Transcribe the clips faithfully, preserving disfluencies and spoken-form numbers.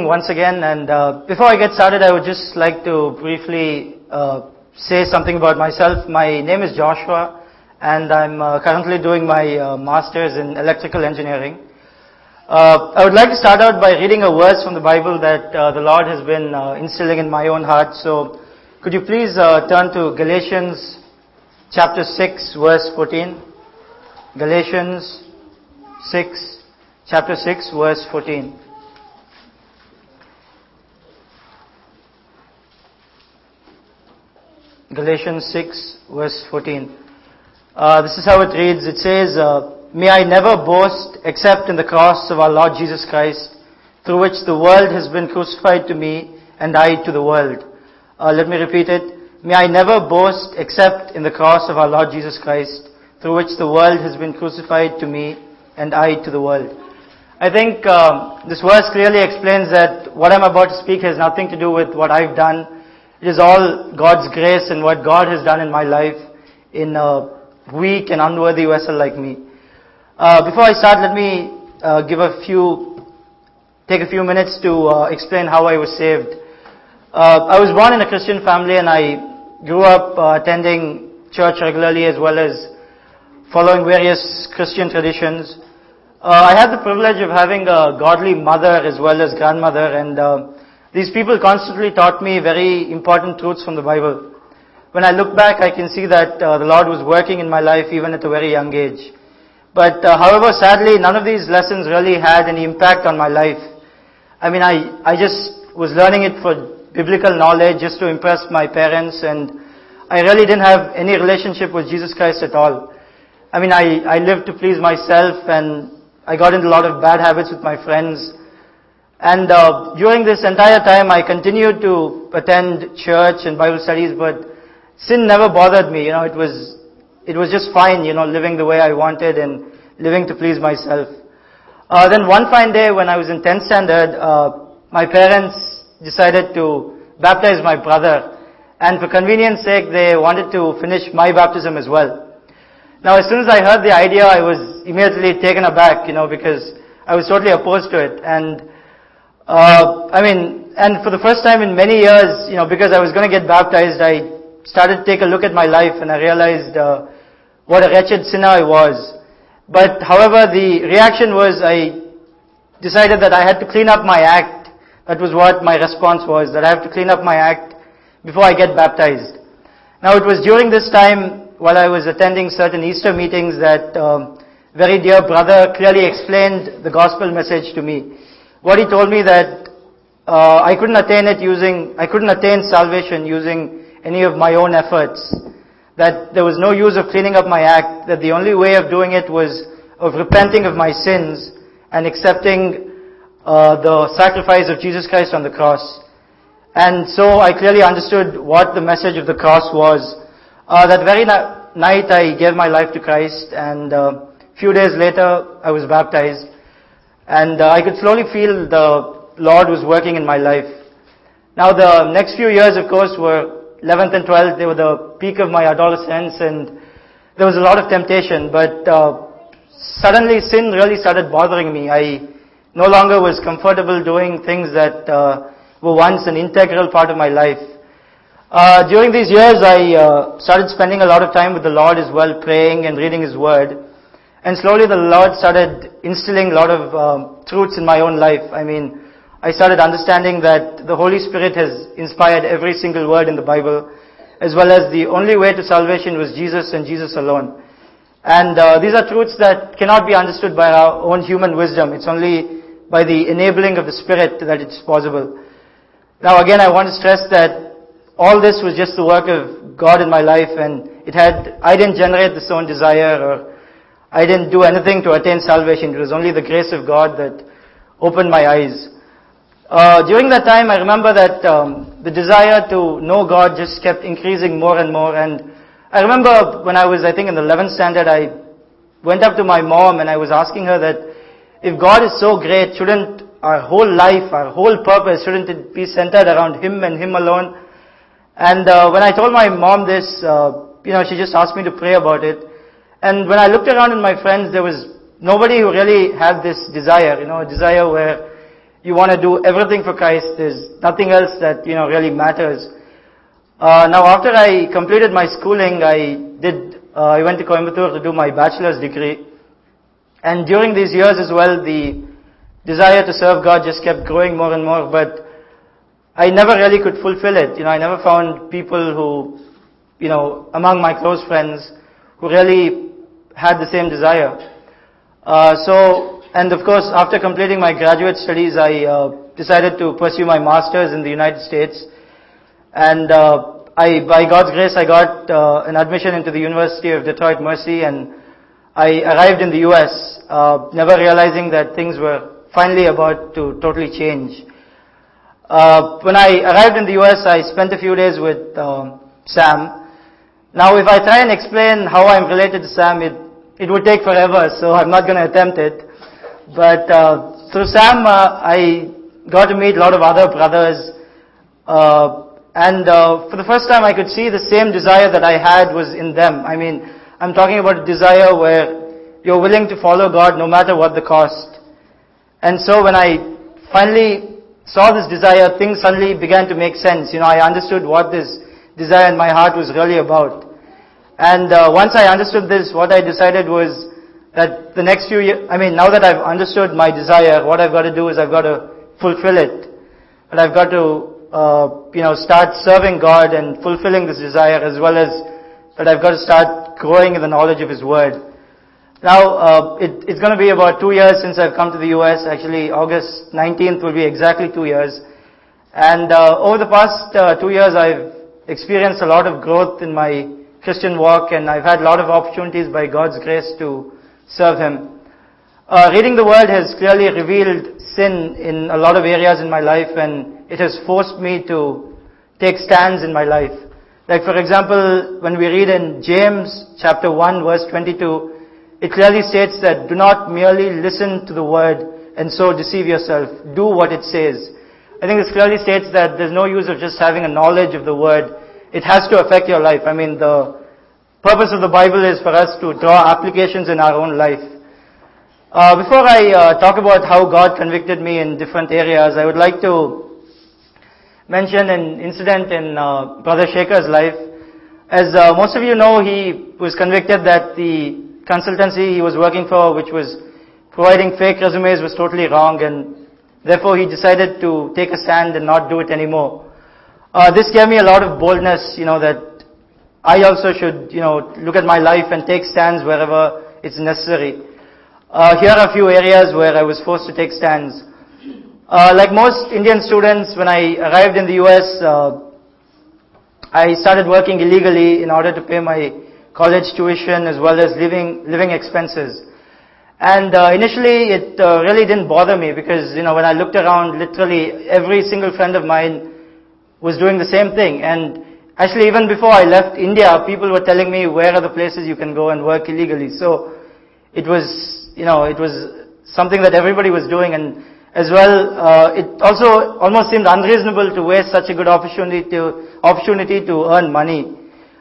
morning once again, and uh, before I get started, I would just like to briefly uh, say something about myself. My name is Joshua, and I'm uh, currently doing my uh, master's in electrical engineering. Uh, I would like to start out by reading a verse from the Bible that uh, the Lord has been uh, instilling in my own heart. So, could you please uh, turn to Galatians chapter six, verse fourteen? Galatians six, chapter six, verse fourteen. Galatians six, verse fourteen. Uh, this is how it reads. It says, uh, May I never boast except in the cross of our Lord Jesus Christ, through which the world has been crucified to me, and I to the world. Uh, let me repeat it. May I never boast except in the cross of our Lord Jesus Christ, through which the world has been crucified to me, and I to the world. I think um, this verse clearly explains that what I'm about to speak has nothing to do with what I've done. It is all God's grace and what God has done in my life in a weak and unworthy vessel like me. Uh, before I start, let me uh, give a few, take a few minutes to uh, explain how I was saved. Uh, I was born in a Christian family, and I grew up uh, attending church regularly as well as following various Christian traditions. Uh, I had the privilege of having a godly mother as well as grandmother, and uh, these people constantly taught me very important truths from the Bible. When I look back, I can see that uh, the Lord was working in my life even at a very young age. But uh, however, sadly, none of these lessons really had any impact on my life. I mean, I, I just was learning it for biblical knowledge, just to impress my parents, and I really didn't have any relationship with Jesus Christ at all. I mean, I, I lived to please myself, and I got into a lot of bad habits with my friends. And uh, during this entire time, I continued to attend church and Bible studies, but sin never bothered me. You know, it was it was just fine, you know, living the way I wanted and living to please myself. Uh, then one fine day, when I was in tenth standard, uh, my parents decided to baptize my brother, and for convenience sake, they wanted to finish my baptism as well. Now, as soon as I heard the idea, I was immediately taken aback, you know, because I was totally opposed to it. And Uh, I mean, and for the first time in many years, you know, because I was going to get baptized, I started to take a look at my life, and I realized uh, what a wretched sinner I was. But however, the reaction was, I decided that I had to clean up my act. That was what my response was, that I have to clean up my act before I get baptized. Now, it was during this time, while I was attending certain Easter meetings, that um, very dear brother clearly explained the gospel message to me. What he told me that uh, I couldn't attain it using, I couldn't attain salvation using any of my own efforts. That there was no use of cleaning up my act. That the only way of doing it was of repenting of my sins and accepting uh, the sacrifice of Jesus Christ on the cross. And so I clearly understood what the message of the cross was. Uh, that very na- night I gave my life to Christ, and a uh, few days later I was baptized. And uh, I could slowly feel the Lord was working in my life. Now, the next few years, of course, were eleventh and twelfth. They were the peak of my adolescence, and there was a lot of temptation. But uh, suddenly, sin really started bothering me. I no longer was comfortable doing things that uh, were once an integral part of my life. Uh, during these years, I uh, started spending a lot of time with the Lord as well, praying and reading His Word. And slowly the Lord started instilling a lot of um, truths in my own life. I mean, I started understanding that the Holy Spirit has inspired every single word in the Bible, as well as the only way to salvation was Jesus and Jesus alone. And uh, these are truths that cannot be understood by our own human wisdom. It's only by the enabling of the Spirit that it's possible. Now again, I want to stress that all this was just the work of God in my life, and it had, I didn't generate this own desire, or I didn't do anything to attain salvation. It was only the grace of God that opened my eyes. Uh, during that time, I remember that um, the desire to know God just kept increasing more and more. And I remember when I was, I think, in the eleventh standard, I went up to my mom and I was asking her that if God is so great, shouldn't our whole life, our whole purpose, shouldn't it be centered around Him and Him alone? And uh, when I told my mom this, uh, you know, she just asked me to pray about it. And when I looked around in my friends, there was nobody who really had this desire, you know, a desire where you want to do everything for Christ. There's nothing else that, you know, really matters. Uh, now after I completed my schooling, I did, uh, I went to Coimbatore to do my bachelor's degree. And during these years as well, the desire to serve God just kept growing more and more, but I never really could fulfill it. You know, I never found people who, you know, among my close friends who really had the same desire. Uh, so, and of course, after completing my graduate studies, I uh, decided to pursue my master's in the United States. And uh, I, by God's grace, I got uh, an admission into the University of Detroit Mercy, and I arrived in the U S, uh, never realizing that things were finally about to totally change. Uh, when I arrived in the U S, I spent a few days with uh, Sam. Now, if I try and explain how I'm related to Sam, it it would take forever, so I'm not going to attempt it. But uh, through Sam, uh, I got to meet a lot of other brothers, uh, and uh, for the first time, I could see the same desire that I had was in them. I mean, I'm talking about a desire where you're willing to follow God no matter what the cost. And so when I finally saw this desire, things suddenly began to make sense. You know, I understood what this desire in my heart was really about. And uh, once I understood this, what I decided was that the next few years, I mean, now that I've understood my desire, what I've got to do is I've got to fulfill it. And I've got to, uh, you know, start serving God and fulfilling this desire, as well as that I've got to start growing in the knowledge of His Word. Now, uh, it, it's going to be about two years since I've come to the U S. Actually, August nineteenth will be exactly two years. And uh, over the past uh, two years, I've experienced a lot of growth in my Christian walk, and I've had a lot of opportunities by God's grace to serve Him. Uh, reading the Word has clearly revealed sin in a lot of areas in my life, and it has forced me to take stands in my life. Like, for example, when we read in James chapter one verse twenty-two, it clearly states that do not merely listen to the Word and so deceive yourself. Do what it says. I think this clearly states that there's no use of just having a knowledge of the Word. It has to affect your life. I mean, the purpose of the Bible is for us to draw applications in our own life. Uh, before I uh, talk about how God convicted me in different areas, I would like to mention an incident in uh, Brother Shaker's life. As uh, most of you know, he was convicted that the consultancy he was working for, which was providing fake resumes, was totally wrong, and therefore he decided to take a stand and not do it anymore. Uh, this gave me a lot of boldness, you know, that I also should, you know, look at my life and take stands wherever it's necessary. Uh, here are a few areas where I was forced to take stands. Uh, like most Indian students, when I arrived in the U S, uh, I started working illegally in order to pay my college tuition as well as living living expenses. And uh, initially, it uh, really didn't bother me because, you know, when I looked around, literally every single friend of mine was doing the same thing. And actually, even before I left India, people were telling me where are the places you can go and work illegally. So it was, you know, it was something that everybody was doing. And as well, uh, it also almost seemed unreasonable to waste such a good opportunity to opportunity to earn money.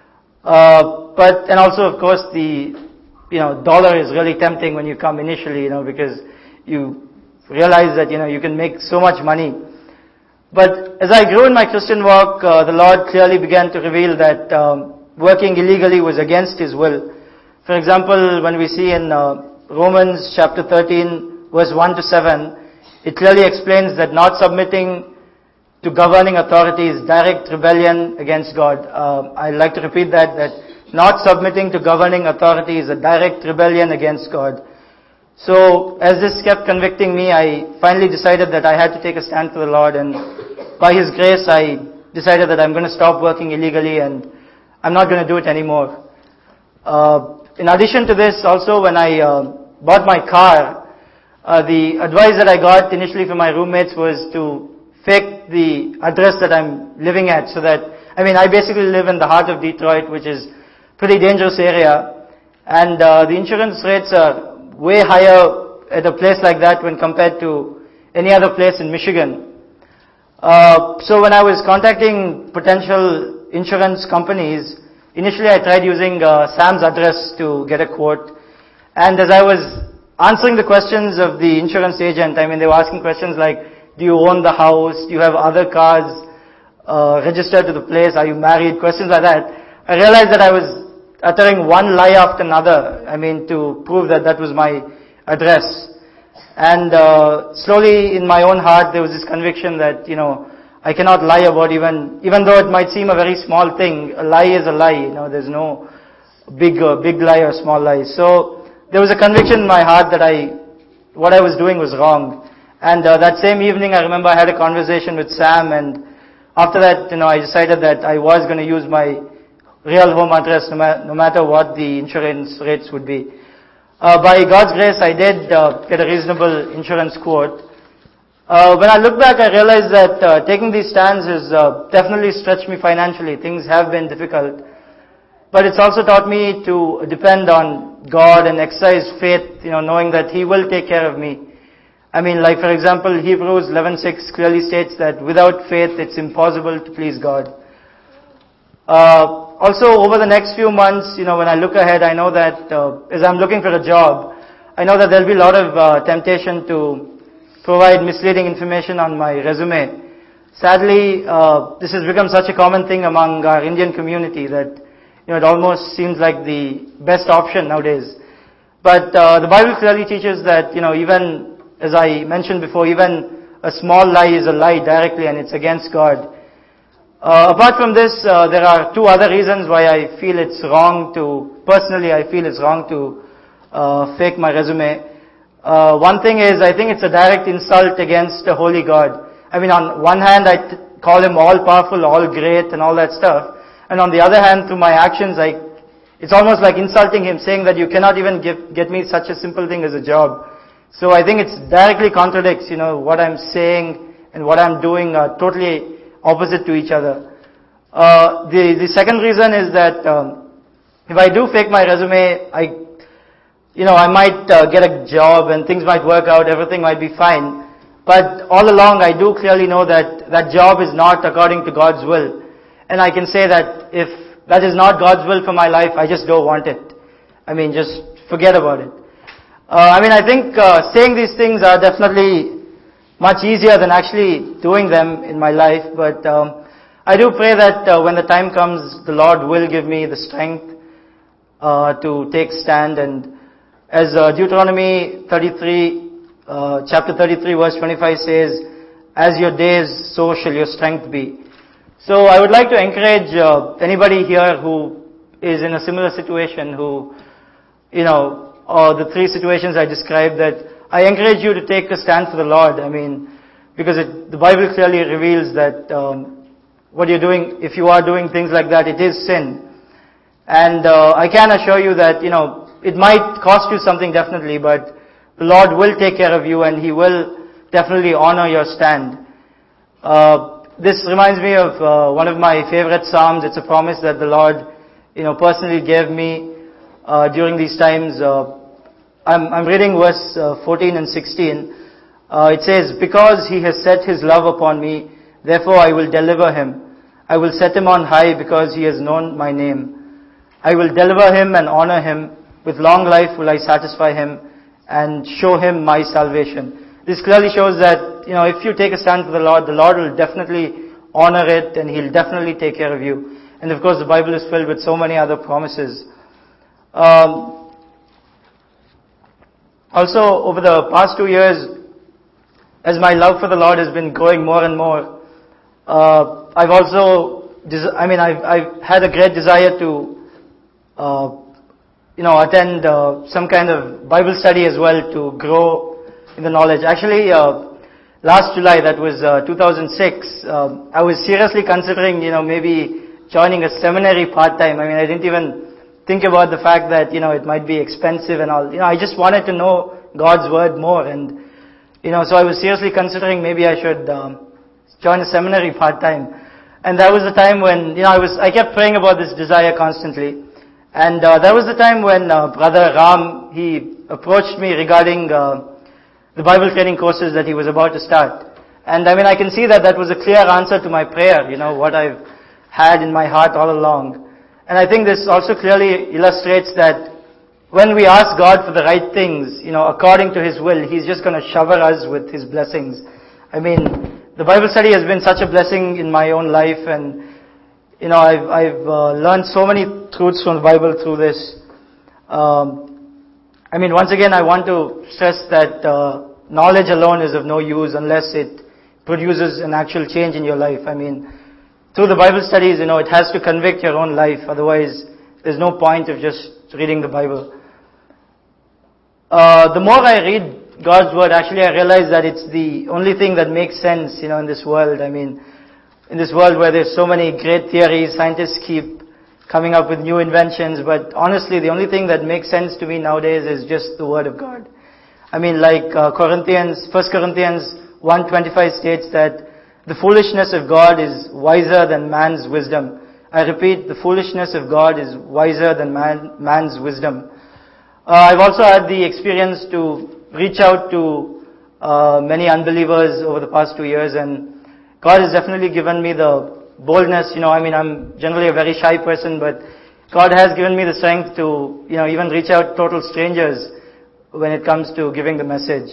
Uh, but and also, of course, the you know dollar is really tempting when you come initially, you know, because you realize that you know you can make so much money. But as I grew in my Christian walk, uh, the Lord clearly began to reveal that um, working illegally was against His will. For example, when we see in uh, Romans chapter thirteen, verse one to seven, it clearly explains that not submitting to governing authority is direct rebellion against God. Uh, I'd like to repeat that, that not submitting to governing authority is a direct rebellion against God. So, as this kept convicting me, I finally decided that I had to take a stand for the Lord, and by His grace, I decided that I'm going to stop working illegally and I'm not going to do it anymore. Uh, in addition to this, also when I uh, bought my car, uh, the advice that I got initially from my roommates was to fake the address that I'm living at, so that, I mean, I basically live in the heart of Detroit, which is a pretty dangerous area, and uh, the insurance rates are way higher at a place like that when compared to any other place in Michigan. Uh, so when I was contacting potential insurance companies, initially I tried using uh, Sam's address to get a quote, and as I was answering the questions of the insurance agent, I mean, they were asking questions like, Do you own the house? Do you have other cars uh, registered to the place? Are you married? Questions like that. I realized that I was uttering one lie after another. I mean, to prove that that was my address. And uh, slowly in my own heart there was this conviction that, you know, I cannot lie about even, even though it might seem a very small thing. A lie is a lie, you know, there's no big, uh, big lie or small lie. So there was a conviction in my heart that I, what I was doing was wrong. And uh, that same evening I remember I had a conversation with Sam, and after that, you know, I decided that I was going to use my real home address no, ma- no matter what the insurance rates would be. Uh, by God's grace, I did uh, get a reasonable insurance quote. Uh, when I look back, I realized that uh, taking these stands has uh, definitely stretched me financially. Things have been difficult. But it's also taught me to depend on God and exercise faith, you know, knowing that He will take care of me. I mean, like for example, Hebrews eleven six clearly states that without faith it's impossible to please God. Uh, also, over the next few months, you know, when I look ahead, I know that uh, as I'm looking for a job, I know that there'll be a lot of uh, temptation to provide misleading information on my resume. Sadly, uh, this has become such a common thing among our Indian community that, you know, it almost seems like the best option nowadays. But uh, the Bible clearly teaches that, you know, even as I mentioned before, even a small lie is a lie directly, and it's against God. Uh, apart from this, uh, there are two other reasons why I feel it's wrong to, personally I feel it's wrong to uh, fake my resume. Uh, one thing is, I think it's a direct insult against a holy God. I mean, on one hand, I t- call Him all powerful, all great, and all that stuff. And on the other hand, through my actions, I, it's almost like insulting Him, saying that you cannot even give, get me such a simple thing as a job. So I think it's directly contradicts, you know, what I'm saying and what I'm doing are totally opposite to each other. Uh, the, the second reason is that um, if I do fake my resume, I, you know, I might uh, get a job and things might work out, everything might be fine. But all along, I do clearly know that that job is not according to God's will. And I can say that if that is not God's will for my life, I just don't want it. I mean, just forget about it. Uh, I mean, I think uh, saying these things are definitely much easier than actually doing them in my life. But um, I do pray that uh, when the time comes, the Lord will give me the strength uh, to take stand. And as uh, Deuteronomy thirty-three, uh, chapter thirty-three, verse twenty-five says, "As your days, so shall your strength be." So I would like to encourage uh, anybody here who is in a similar situation, who, you know, or the three situations I described, that I encourage you to take a stand for the Lord. I mean, because it, the Bible clearly reveals that um, what you're doing, if you are doing things like that, it is sin. And uh, I can assure you that, you know, it might cost you something definitely, but the Lord will take care of you and He will definitely honor your stand. Uh, this reminds me of uh, one of my favorite Psalms. It's a promise that the Lord, you know, personally gave me uh, during these times. Uh, I'm, I'm reading verse uh, fourteen and sixteen. Uh, it says, "Because He has set His love upon me, therefore I will deliver Him. I will set Him on high because He has known my name. I will deliver Him and honor Him. With long life will I satisfy Him and show Him my salvation." This clearly shows that, you know, if you take a stand for the Lord, the Lord will definitely honor it and He'll definitely take care of you. And of course the Bible is filled with so many other promises. Um, also, over the past two years, as my love for the Lord has been growing more and more, uh, I've also, I mean, I've, I've had a great desire to, uh, you know, attend uh, some kind of Bible study as well to grow in the knowledge. Actually, uh, last July, that was uh, two thousand six, uh, I was seriously considering, you know, maybe joining a seminary part-time. I mean, I didn't even think about the fact that, you know, it might be expensive and all. You know, I just wanted to know God's Word more. And, you know, so I was seriously considering maybe I should um, join a seminary part-time. And that was the time when, you know, I was, I kept praying about this desire constantly. And uh, that was the time when uh, Brother Ram, he approached me regarding uh, the Bible training courses that he was about to start. And I mean, I can see that that was a clear answer to my prayer, you know, what I've had in my heart all along. And I think this also clearly illustrates that when we ask God for the right things, you know, according to His will, He's just going to shower us with His blessings. I mean, the Bible study has been such a blessing in my own life, and you know, I've, I've uh, learned so many truths from the Bible through this. Um, I mean, once again, I want to stress that uh, knowledge alone is of no use unless it produces an actual change in your life. I mean, through the Bible studies, you know, it has to convict your own life. Otherwise, there's no point of just reading the Bible. Uh, the more I read God's Word, actually I realize that it's the only thing that makes sense, you know, in this world. I mean, in this world where there's so many great theories, scientists keep coming up with new inventions, but honestly, the only thing that makes sense to me nowadays is just the Word of God. I mean, like uh, Corinthians, First Corinthians one twenty-five states that the foolishness of God is wiser than man's wisdom. I repeat, the foolishness of God is wiser than man, man's wisdom. Uh, I've also had the experience to reach out to uh, many unbelievers over the past two years, and God has definitely given me the boldness. You know, I mean, I'm generally a very shy person, but God has given me the strength to, you know, even reach out to total strangers when it comes to giving the message.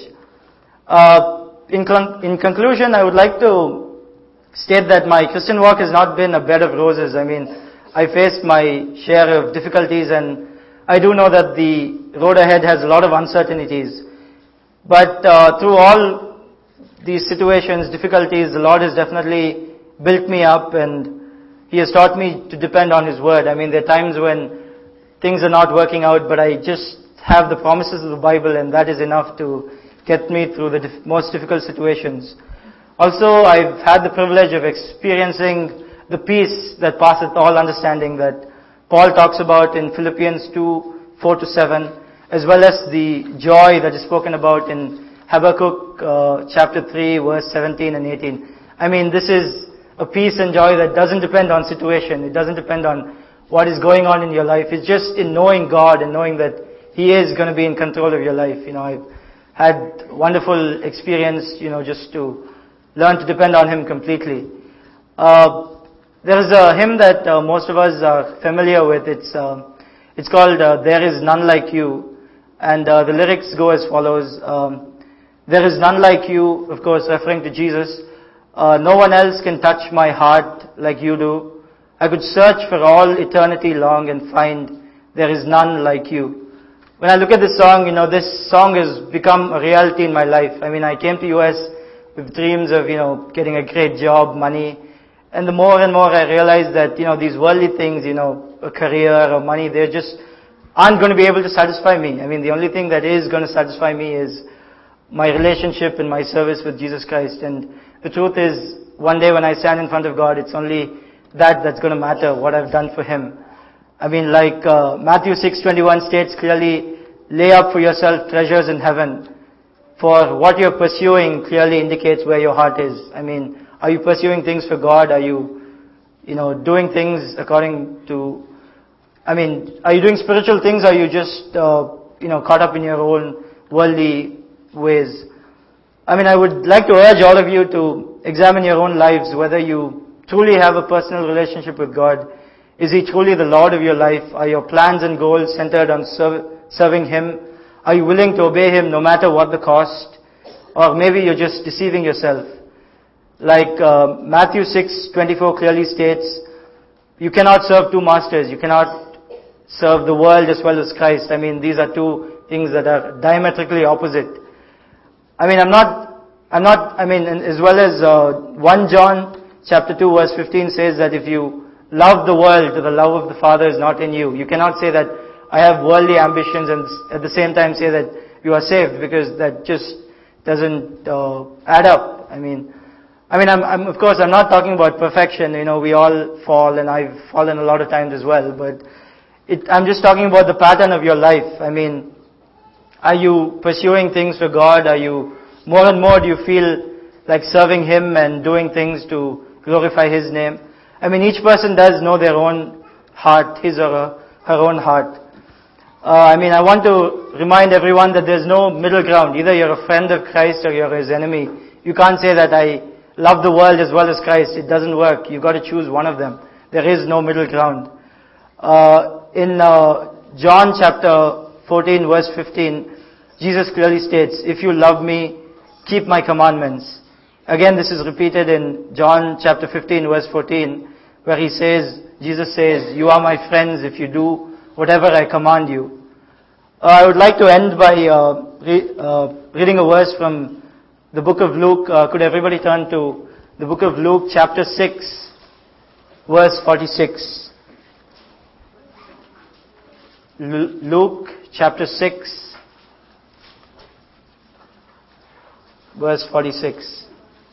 Uh, in, con- in conclusion, I would like to state that my Christian walk has not been a bed of roses. I mean, I faced my share of difficulties, and I do know that the road ahead has a lot of uncertainties. But uh, through all these situations, difficulties, the Lord has definitely built me up, and He has taught me to depend on His Word. I mean, there are times when things are not working out, but I just have the promises of the Bible, and that is enough to get me through the dif- most difficult situations. Also, I've had the privilege of experiencing the peace that passeth all understanding that Paul talks about in Philippians two, four to seven, as well as the joy that is spoken about in Habakkuk uh, chapter three, verse seventeen and eighteen. I mean, this is a peace and joy that doesn't depend on situation. It doesn't depend on what is going on in your life. It's just in knowing God and knowing that He is going to be in control of your life. You know, I've had wonderful experience, you know, just to learn to depend on Him completely. Uh, there is a hymn that uh, most of us are familiar with. It's uh, it's called uh, There Is None Like You. And uh, the lyrics go as follows. Um, there is none like you, of course, referring to Jesus. Uh, no one else can touch my heart like you do. I could search for all eternity long and find there is none like you. When I look at this song, you know, this song has become a reality in my life. I mean, I came to U S with dreams of, you know, getting a great job, money. And the more and more I realized that, you know, these worldly things, you know, a career or money, they just aren't going to be able to satisfy me. I mean, the only thing that is going to satisfy me is my relationship and my service with Jesus Christ. And the truth is, one day when I stand in front of God, it's only that that's going to matter, what I've done for Him. I mean, like uh, Matthew six twenty-one states clearly, lay up for yourself treasures in heaven. For what you're pursuing clearly indicates where your heart is. I mean, are you pursuing things for God? Are you, you know, doing things according to, I mean, are you doing spiritual things? Or are you just, uh, you know, caught up in your own worldly ways? I mean, I would like to urge all of you to examine your own lives, whether you truly have a personal relationship with God. Is He truly the Lord of your life? Are your plans and goals centered on serv- serving Him? Are you willing to obey Him no matter what the cost? Or maybe you're just deceiving yourself. Like uh, Matthew six twenty-four clearly states, you cannot serve two masters. You cannot serve the world as well as Christ. I mean, these are two things that are diametrically opposite. I mean, I'm not, I'm not, I mean, as well as uh, First John chapter two verse fifteen says that if you love the world, the love of the Father is not in you. You cannot say that I have worldly ambitions and at the same time say that you are saved, because that just doesn't uh, add up. I mean, I mean, I'm, I'm, of course, I'm not talking about perfection. You know, we all fall, and I've fallen a lot of times as well. But it, I'm just talking about the pattern of your life. I mean, are you pursuing things for God? Are you more and more do you feel like serving Him and doing things to glorify His name? I mean, each person does know their own heart, his or her, her own heart. Uh, I mean, I want to remind everyone that there's no middle ground. Either you're a friend of Christ or you're His enemy. You can't say that I love the world as well as Christ. It doesn't work. You've got to choose one of them. There is no middle ground. Uh, in uh, John chapter fourteen verse fifteen, Jesus clearly states, if you love me, keep my commandments. Again, this is repeated in John chapter fifteen, verse fourteen, where he says, Jesus says, "You are my friends if you do whatever I command you." Uh, I would like to end by uh, re- uh, reading a verse from the book of Luke. Uh, could everybody turn to the book of Luke, chapter six, verse forty-six. L- Luke, chapter six, verse forty-six.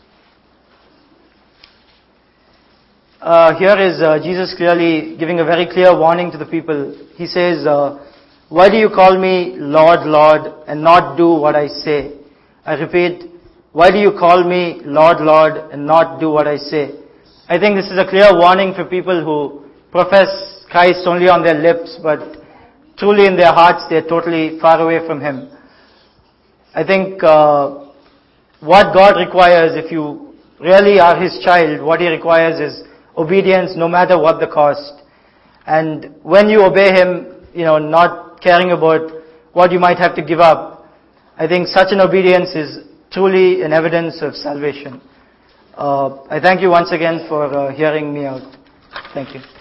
Uh, here is uh, Jesus clearly giving a very clear warning to the people. He says, uh, "Why do you call me Lord, Lord, and not do what I say?" I repeat, why do you call me Lord, Lord, and not do what I say? I think this is a clear warning for people who profess Christ only on their lips, but truly in their hearts they are totally far away from Him. I think uh, what God requires, if you really are His child, what He requires is obedience no matter what the cost. And when you obey Him, you know, not caring about what you might have to give up, I think such an obedience is truly an evidence of salvation. Uh, I thank you once again for uh, hearing me out. Thank you.